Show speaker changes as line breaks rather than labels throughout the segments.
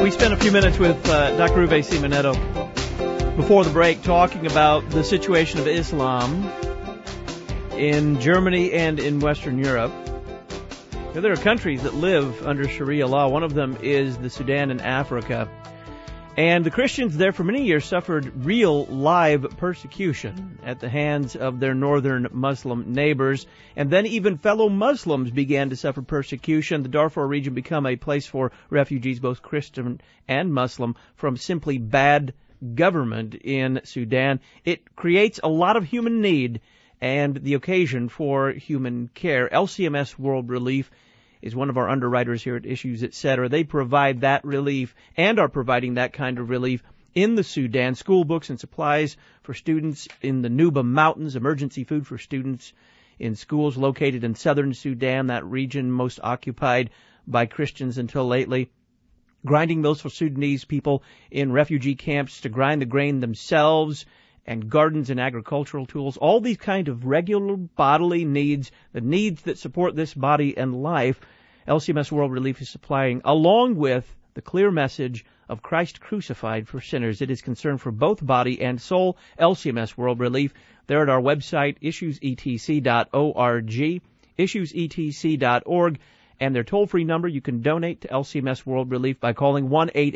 We spent a few minutes with Dr. Uwe Simonetto before the break talking about the situation of Islam in Germany and in Western Europe. There are countries that live under Sharia law. One of them is the Sudan in Africa. And the Christians there for many years suffered real live persecution at the hands of their northern Muslim neighbors. And then even fellow Muslims began to suffer persecution. The Darfur region became a place for refugees, both Christian and Muslim, from simply bad government in Sudan. It creates a lot of human need and the occasion for human care. LCMS World Relief is one of our underwriters here at Issues, Etc. They provide that relief and are providing that kind of relief in the Sudan. School books and supplies for students in the Nuba Mountains, emergency food for students in schools located in southern Sudan, that region most occupied by Christians until lately. Grinding mills for Sudanese people in refugee camps to grind the grain themselves, and gardens and agricultural tools, all these kind of regular bodily needs, the needs that support this body and life, LCMS World Relief is supplying, along with the clear message of Christ crucified for sinners. It is concerned for both body and soul. LCMS World Relief, they're at our website, issuesetc.org, issuesetc.org, and their toll-free number, you can donate to LCMS World Relief by calling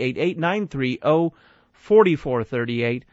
1-888-930-4438,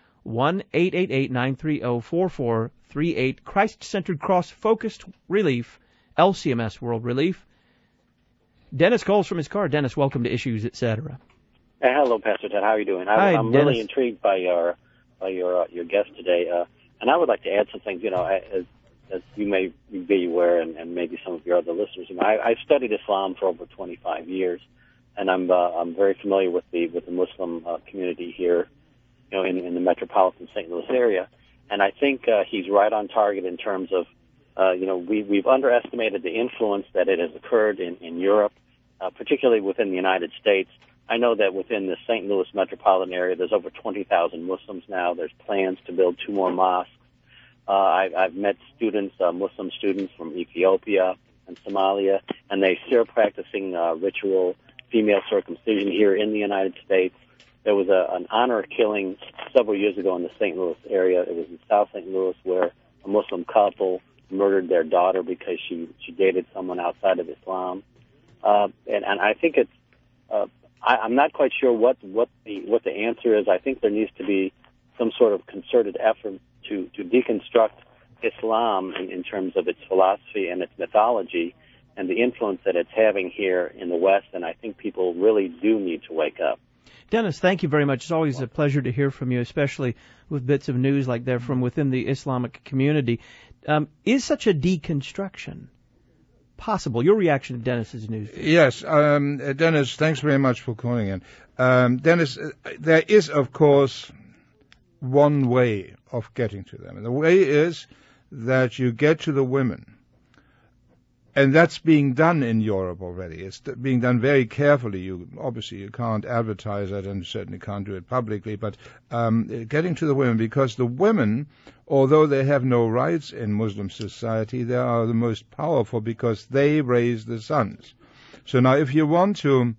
1-888-930-4438, Christ-centered, cross-focused relief, LCMS World Relief. Dennis calls from his car. Dennis, welcome to Issues, Etc.
Hello, Pastor Ted. How are you doing? I'm really intrigued by your guest today, and I would like to add some things. You know, as you may be aware, and maybe some of your other listeners, you know, I've studied Islam for over 25 years, and I'm very familiar with the Muslim community here, you know, in the metropolitan St. Louis area. And I think he's right on target in terms of, you know, we've underestimated the influence that it has occurred in Europe, particularly within the United States. I know that within the St. Louis metropolitan area, there's over 20,000 Muslims now. There's plans to build 2 more mosques. I've met students, Muslim students from Ethiopia and Somalia, and they're still practicing ritual female circumcision here in the United States. There was an honor killing several years ago in the St. Louis area. It was in South St. Louis where a Muslim couple murdered their daughter because she dated someone outside of Islam. And I think it's I'm not quite sure what the answer is. I think there needs to be some sort of concerted effort to deconstruct Islam in terms of its philosophy and its mythology and the influence that it's having here in the West. And I think people really do need to wake up.
Dennis, thank you very much. It's always a pleasure to hear from you, especially with bits of news like that from within the Islamic community. Is such a deconstruction possible? Your reaction to Dennis's news?
Yes, Dennis, thanks very much for calling in. Dennis, there is, of course, one way of getting to them. And the way is that you get to the women. And that's being done in Europe already. It's being done very carefully. Obviously, you can't advertise it and certainly can't do it publicly, but getting to the women, because the women, although they have no rights in Muslim society, they are the most powerful because they raise the sons. So now if you want to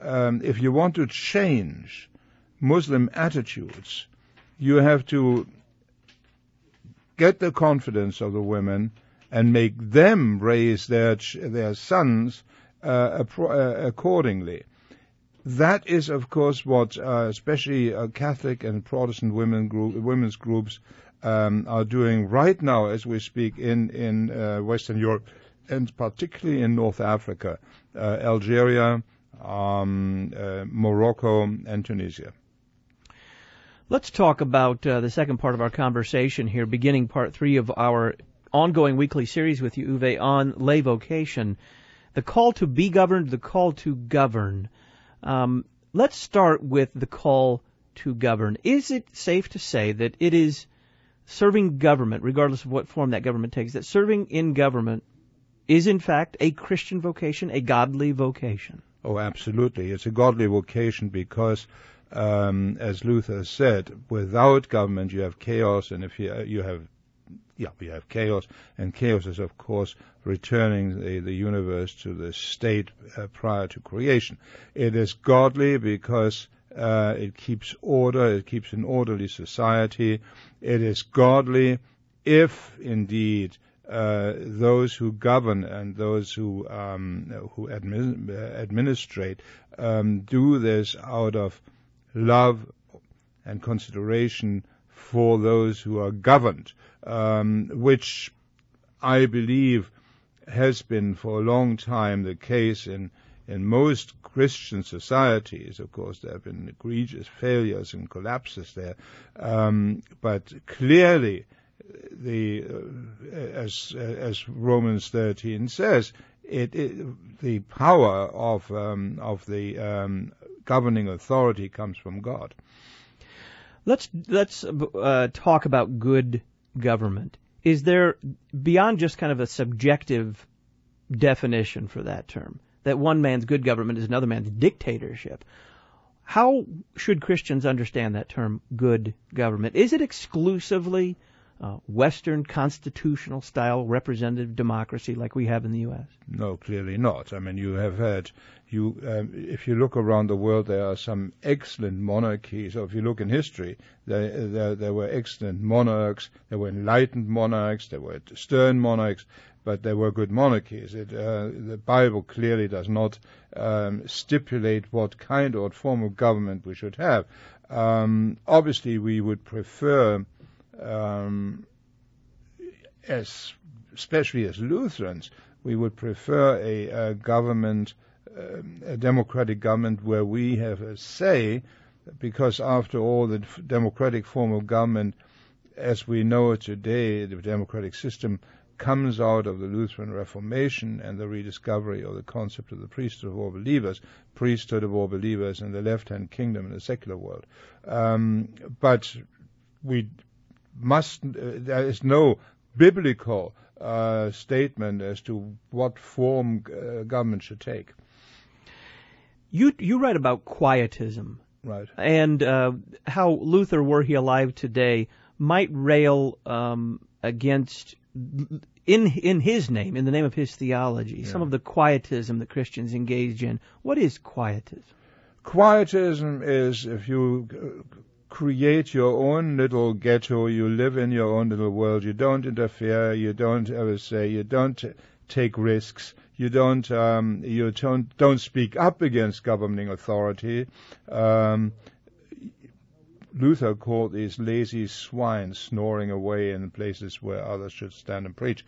change Muslim attitudes, you have to get the confidence of the women and make them raise their sons accordingly. That is, of course, what especially Catholic and Protestant women's groups are doing right now as we speak in Western Europe, and particularly in North Africa, Algeria, Morocco, and Tunisia.
Let's talk about the second part of our conversation here, beginning part 3 of our ongoing weekly series with you, Uwe, on lay vocation, the call to be governed, the call to govern. Let's start with the call to govern. Is it safe to say that it is serving government, regardless of what form that government takes, that serving in government is in fact a Christian vocation, a godly vocation?
Oh, absolutely. It's a godly vocation because, as Luther said, without government you have chaos, and if you have we have chaos, and chaos is, of course, returning the universe to the state prior to creation. It is godly because it keeps order, it keeps an orderly society. It is godly if, indeed, those who govern and those who administrate do this out of love and consideration for those who are governed, which I believe has been for a long time the case in most Christian societies. Of course, there have been egregious failures and collapses there, but clearly, as Romans 13 says, the power of the governing authority comes from God.
Let's talk about good government. Is there, beyond just kind of a subjective definition for that term, that one man's good government is another man's dictatorship, how should Christians understand that term, good government? Is it exclusively Western constitutional style representative democracy like we have in the U.S.?
No, clearly not. I mean, you have had, if you look around the world, there are some excellent monarchies. Or if you look in history, there were excellent monarchs, there were enlightened monarchs, there were stern monarchs, but there were good monarchies. The Bible clearly does not stipulate what kind or form of government we should have. Obviously, we would prefer, especially as Lutherans, we would prefer a government, a democratic government where we have a say, because after all, the democratic form of government, as we know it today, the democratic system, comes out of the Lutheran Reformation and the rediscovery of the concept of the priesthood of all believers in the left-hand kingdom in the secular world. But we must, there is no biblical statement as to what form government should take.
You write about quietism.
Right.
And how Luther, were he alive today, might rail against, in his name, in the name of his theology, some of the quietism that Christians engage in. What is quietism?
Quietism is if you create your own little ghetto, you live in your own little world, you don't interfere, you don't ever say, you don't take risks, you don't speak up against governing authority. Luther called these lazy swine snoring away in places where others should stand and preach.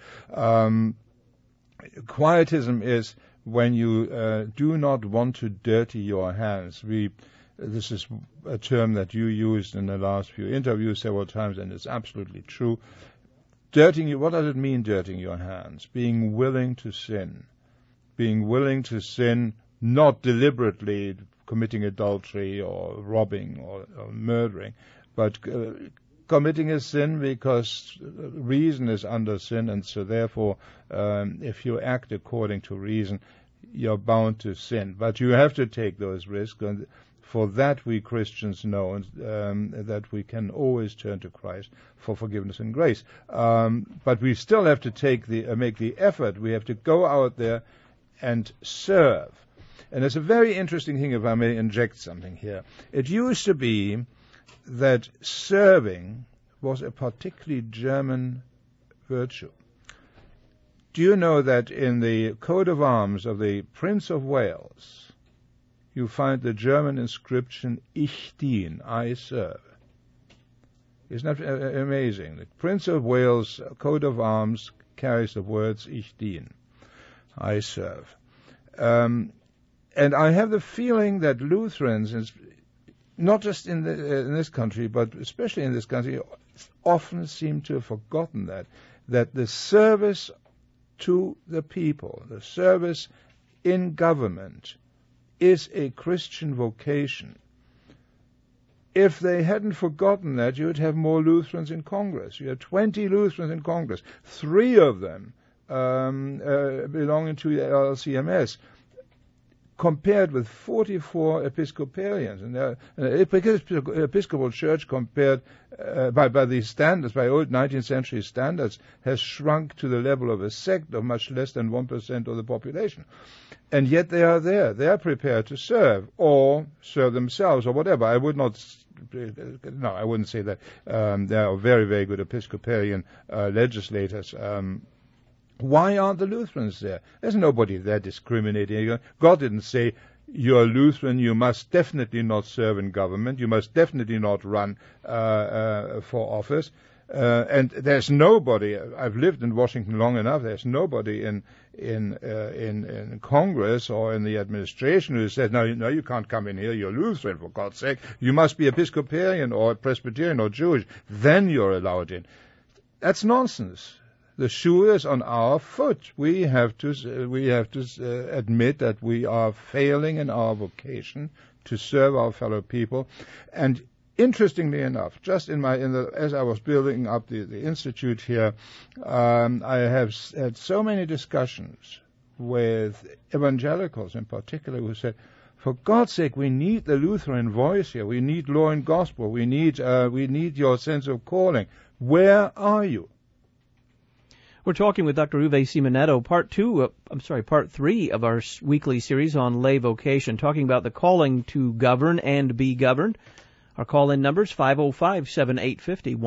Quietism is when you do not want to dirty your hands. This is a term that you used in the last few interviews several times, and it's absolutely true. What does it mean, dirtying your hands? Being willing to sin. Being willing to sin, not deliberately committing adultery or robbing or murdering, but committing a sin because reason is under sin, and so therefore if you act according to reason, you're bound to sin. But you have to take those risks, and for that we Christians know that we can always turn to Christ for forgiveness and grace. But we still have to make the effort. We have to go out there and serve. And it's a very interesting thing, if I may inject something here. It used to be that serving was a particularly German virtue. Do you know that in the coat of arms of the Prince of Wales, you find the German inscription, Ich dien, I serve? Isn't that amazing? The Prince of Wales' coat of arms carries the words, Ich dien, I serve. And I have the feeling that Lutherans, not just in this country, but especially in this country, often seem to have forgotten that the service to the people, the service in government, is a Christian vocation. If they hadn't forgotten that, you would have more Lutherans in Congress. You have 20 Lutherans in Congress, 3 of them belonging to the LCMS. compared with 44 Episcopalians. And the Episcopal Church, compared by these standards, by old 19th century standards, has shrunk to the level of a sect of much less than 1% of the population. And yet they are there. They are prepared to serve, or serve themselves, or whatever. I wouldn't say that. There are very, very good Episcopalian legislators. Why aren't the Lutherans there? There's nobody there discriminating. God didn't say, you're Lutheran, you must definitely not serve in government, you must definitely not run for office. And there's nobody, I've lived in Washington long enough, there's nobody in Congress or in the administration who says, no, you can't come in here, you're Lutheran, for God's sake. You must be Episcopalian or Presbyterian or Jewish, then you're allowed in. That's nonsense. The shoe is on our foot. We have to admit that we are failing in our vocation to serve our fellow people. And interestingly enough, just as I was building up the institute here, I have had so many discussions with evangelicals in particular who said, for God's sake, we need the Lutheran voice here. We need law and gospel. We need your sense of calling. Where are you?
We're talking with Dr. Uwe Simonetto, part 3 of our weekly series on lay vocation, talking about the calling to govern and be governed. Our call-in numbers 505-7850,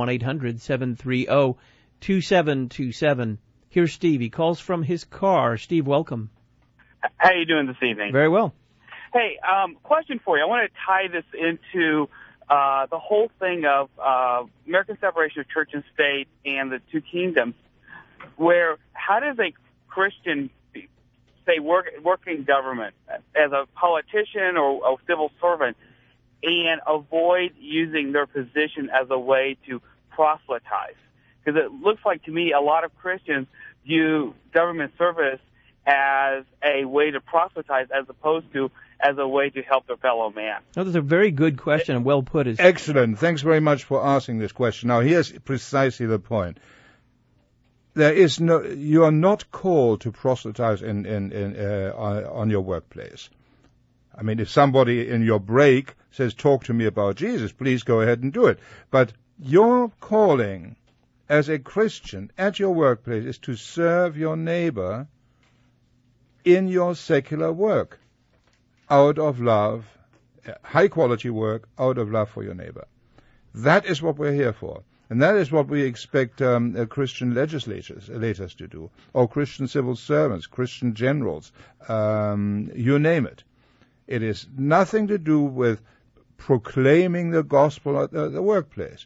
1-800-730-2727. Here's Steve. He calls from his car. Steve, welcome.
How are you doing this evening?
Very well.
Hey, question for you. I want to tie this into the whole thing of American separation of church and state and the two kingdoms. Where how does a Christian, say, work in government as a politician or a civil servant and avoid using their position as a way to proselytize? Because it looks like to me a lot of Christians view government service as a way to proselytize as opposed to as a way to help their fellow man.
Oh, that's a very good question and well put.
Excellent. Thanks very much for asking this question. Now, here's precisely the point. You are not called to proselytize on your workplace. I mean, if somebody in your break says, talk to me about Jesus, please go ahead and do it. But your calling as a Christian at your workplace is to serve your neighbor in your secular work, out of love, high quality work, out of love for your neighbor. That is what we're here for. And that is what we expect Christian legislators to do, or Christian civil servants, Christian generals, you name it. It is nothing to do with proclaiming the gospel at the workplace.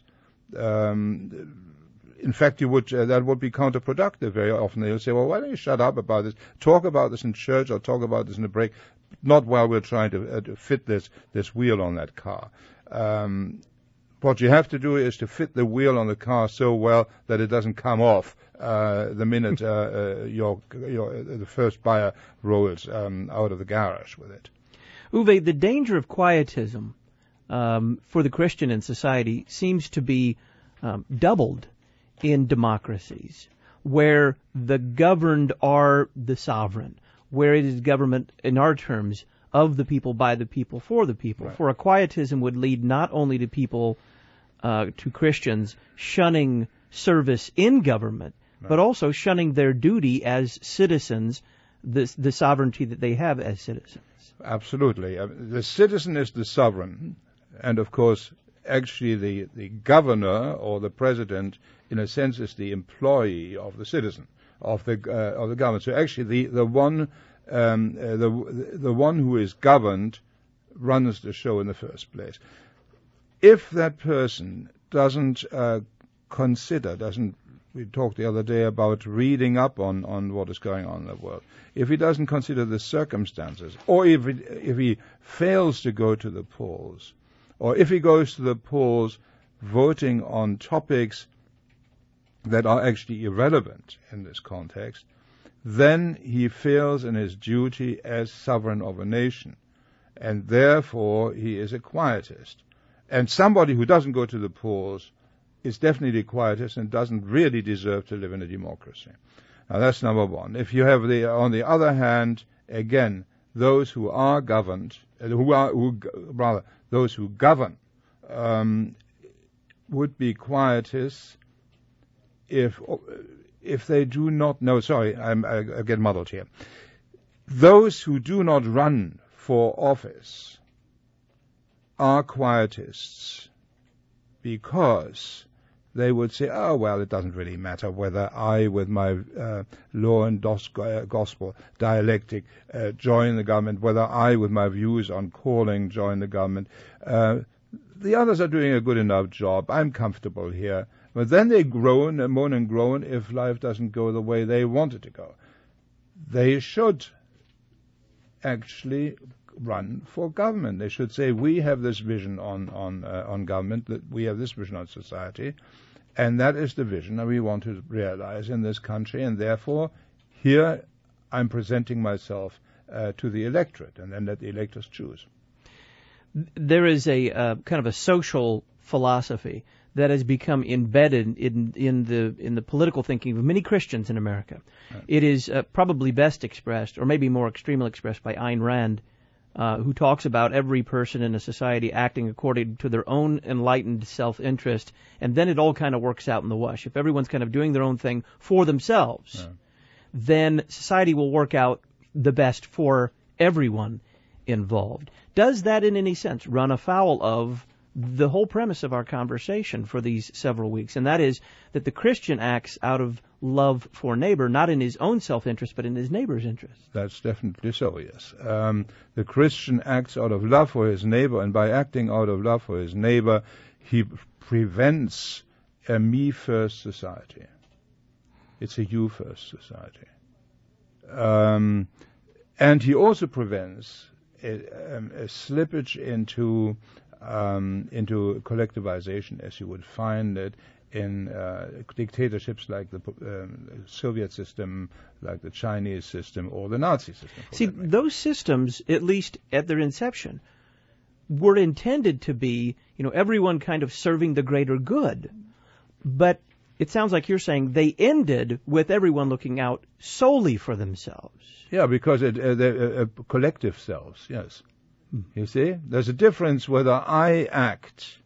In fact, that would be counterproductive very often. They'll say, well, why don't you shut up about this? Talk about this in church or talk about this in a break, not while we're trying to fit this wheel on that car. What you have to do is to fit the wheel on the car so well that it doesn't come off the minute the first buyer rolls out of the garage with it.
Uwe, the danger of quietism for the Christian in society seems to be doubled in democracies, where the governed are the sovereign, where it is government, in our terms, of the people, by the people, for the people. Right. For a quietism would lead not only to people, to Christians, shunning service in government, right, but also shunning their duty as citizens, the sovereignty that they have as citizens.
Absolutely. The citizen is the sovereign, and of course, actually the governor or the president, in a sense, is the employee of the citizen, of the government. So actually, the one who is governed runs the show in the first place. If that person doesn't we talked the other day about reading up on what is going on in the world. If he doesn't consider the circumstances, or if he fails to go to the polls, or if he goes to the polls voting on topics that are actually irrelevant in this context, then he fails in his duty as sovereign of a nation, and therefore he is a quietist. And somebody who doesn't go to the polls is definitely a quietist and doesn't really deserve to live in a democracy. Now that's number one. If you have on the other hand, again, those who are governed, those who govern, would be quietists if they do not know. Sorry, I get muddled here. Those who do not run for office are quietists because they would say, oh, well, it doesn't really matter whether I, with my law and gospel dialectic, join the government, whether I, with my views on calling, join the government. The others are doing a good enough job. I'm comfortable here. But then they groan and moan and groan if life doesn't go the way they want it to go. They should actually run for government. They should say, we have this vision on government, that we have this vision on society, and that is the vision that we want to realize in this country, and therefore here I'm presenting myself to the electorate, and then let the electors choose.
There is a kind of a social philosophy that has become embedded in the political thinking of many Christians in America. Right. It is probably best expressed, or maybe more extremely expressed, by Ayn Rand, who talks about every person in a society acting according to their own enlightened self-interest, and then it all kind of works out in the wash. If everyone's kind of doing their own thing for themselves, then society will work out the best for everyone involved. Does that in any sense run afoul of the whole premise of our conversation for these several weeks, and that is that the Christian acts out of love for neighbor, not in his own self-interest, but in his neighbor's interest?
That's definitely so, yes. The Christian acts out of love for his neighbor, and by acting out of love for his neighbor, he prevents a me-first society. It's a you-first society. And he also prevents a slippage into collectivization, as you would find it in dictatorships like the Soviet system, like the Chinese system, or the Nazi system.
See, those systems, at least at their inception, were intended to be, everyone kind of serving the greater good. But it sounds like you're saying they ended with everyone looking out solely for themselves.
Yeah, because they're collective selves, yes. You see, there's a difference whether I act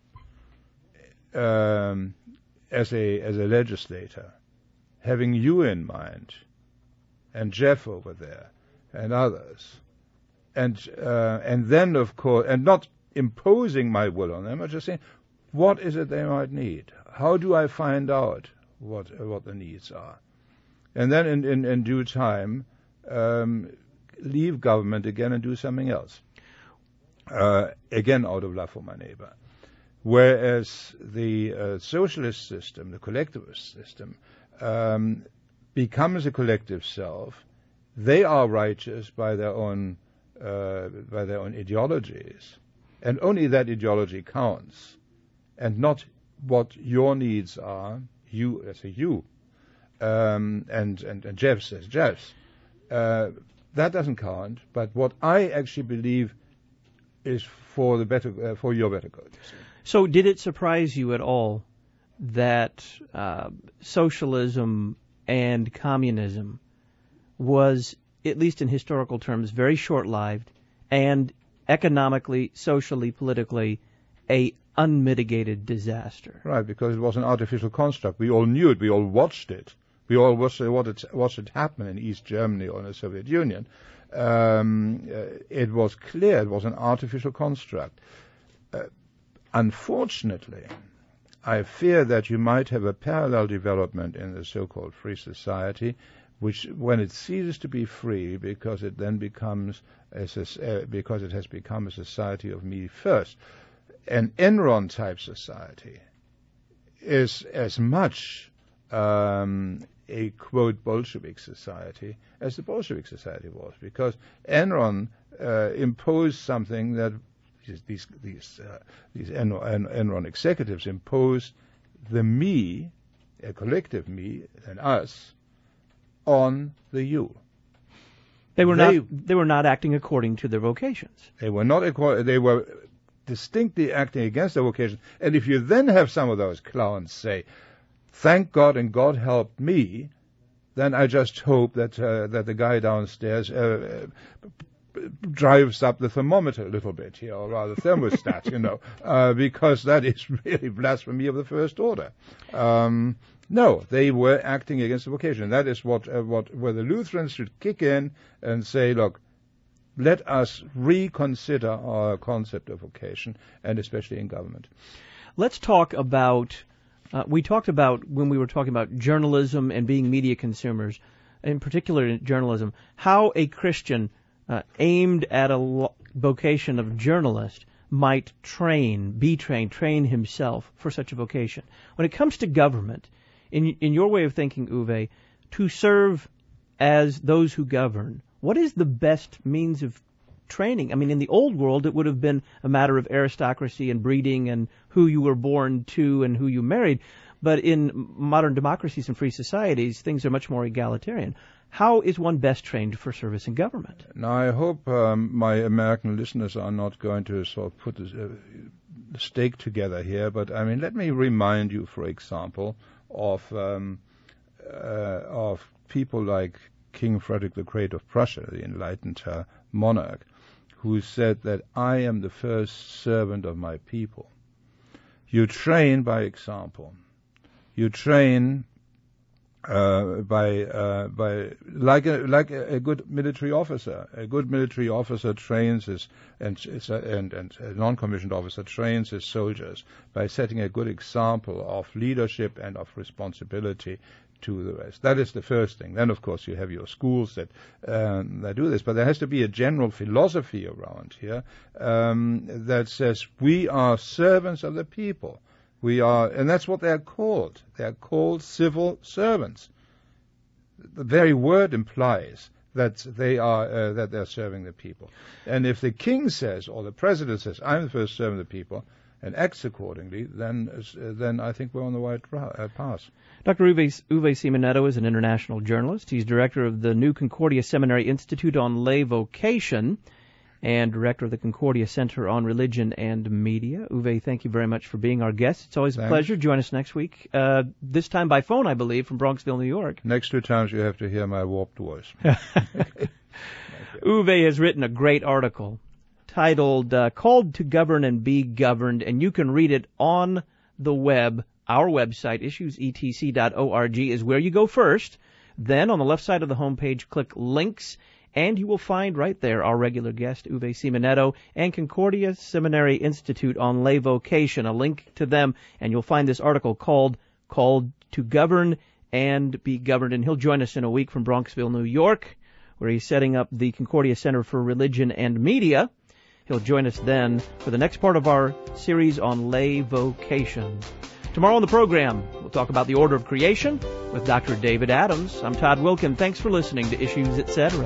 as a legislator, having you in mind, and Jeff over there, and others, and then of course, and not imposing my will on them, but just saying, what is it they might need? How do I find out what the needs are? And then in due time, leave government again and do something else. Again, out of love for my neighbor. Whereas the socialist system, the collectivist system, becomes a collective self. They are righteous by their own ideologies, and only that ideology counts, and not what your needs are. You as a you, and Jeff says Jeff's. That doesn't count. But what I actually believe is for your better good.
So did it surprise you at all that socialism and communism was, at least in historical terms, very short-lived, and economically, socially, politically, a unmitigated disaster?
Right, because it was an artificial construct. We all knew it. We all watched it. We all watched it happen in East Germany or in the Soviet Union. It was clear it was an artificial construct. Unfortunately, I fear that you might have a parallel development in the so-called free society, which, when it ceases to be free, because it then becomes because it has become a society of me first, an Enron-type society is as much a, quote, Bolshevik society as the Bolshevik society was, because Enron imposed something that these Enron executives imposed the me, a collective me, and us, on the you.
They were not acting according to their vocations.
They were not. They were distinctly acting against their vocations. And if you then have some of those clowns say, "Thank God and God helped me," then I just hope that the guy downstairs drives up the thermometer a little bit here, or rather thermostat, because that is really blasphemy of the first order. No, they were acting against the vocation. That is where the Lutherans should kick in and say, look, let us reconsider our concept of vocation, and especially in government.
Let's talk about, we talked about when we were talking about journalism and being media consumers, in particular in journalism, how a Christian aimed at a vocation of journalist might train himself for such a vocation. When it comes to government, in your way of thinking, Uwe, to serve as those who govern, what is the best means of training? I mean, in the old world, it would have been a matter of aristocracy and breeding and who you were born to and who you married. But in modern democracies and free societies, things are much more egalitarian. How is one best trained for service in government?
Now, I hope my American listeners are not going to sort of put a stake together here, but I mean, let me remind you, for example, of people like King Frederick the Great of Prussia, the enlightened monarch, who said that I am the first servant of my people. You train by example. You train by like a good military officer. A good military officer trains and a non-commissioned officer trains his soldiers by setting a good example of leadership and of responsibility to the rest. That is the first thing. Then, of course, you have your schools that do this, but there has to be a general philosophy around here that says we are servants of the people. We are, and that's what they're called. They're called civil servants. The very word implies that they're serving the people. And if the king says, or the president says, I'm the first servant of the people, and acts accordingly, then I think we're on the right path.
Dr. Uwe Simonetto is an international journalist. He's director of the New Concordia Seminary Institute on Lay Vocation and director of the Concordia Center on Religion and Media. Uwe, thank you very much for being our guest. It's always a pleasure. Join us next week, this time by phone, I believe, from Bronxville, New York.
Next 2 times you have to hear my warped voice.
Uwe has written a great article titled Called to Govern and Be Governed, and you can read it on the web. Our website, issuesetc.org, is where you go first. Then on the left side of the homepage, click Links, and you will find right there our regular guest, Uwe Simonetto, and Concordia Seminary Institute on Lay Vocation, a link to them, and you'll find this article called to Govern and Be Governed. And he'll join us in a week from Bronxville, New York, where he's setting up the Concordia Center for Religion and Media. He'll join us then for the next part of our series on lay vocation. Tomorrow on the program, we'll talk about the order of creation with Dr. David Adams. I'm Todd Wilkin. Thanks for listening to Issues Etc.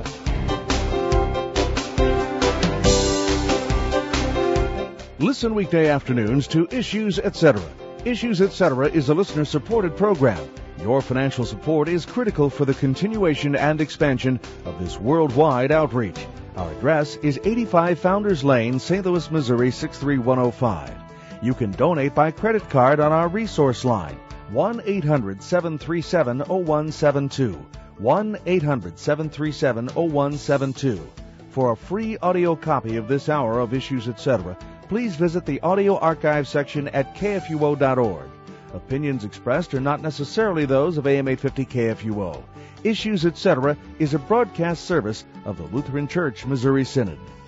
Listen weekday afternoons to Issues Etc. Issues Etc. is a listener-supported program. Your financial support is critical for the continuation and expansion of this worldwide outreach. Our address is 85 Founders Lane, St. Louis, Missouri, 63105. You can donate by credit card on our resource line, 1-800-737-0172, 1-800-737-0172. For a free audio copy of this hour of Issues Etc., please visit the audio archive section at kfuo.org. Opinions expressed are not necessarily those of AM 850 KFUO. Issues Etc. is a broadcast service of the Lutheran Church Missouri Synod.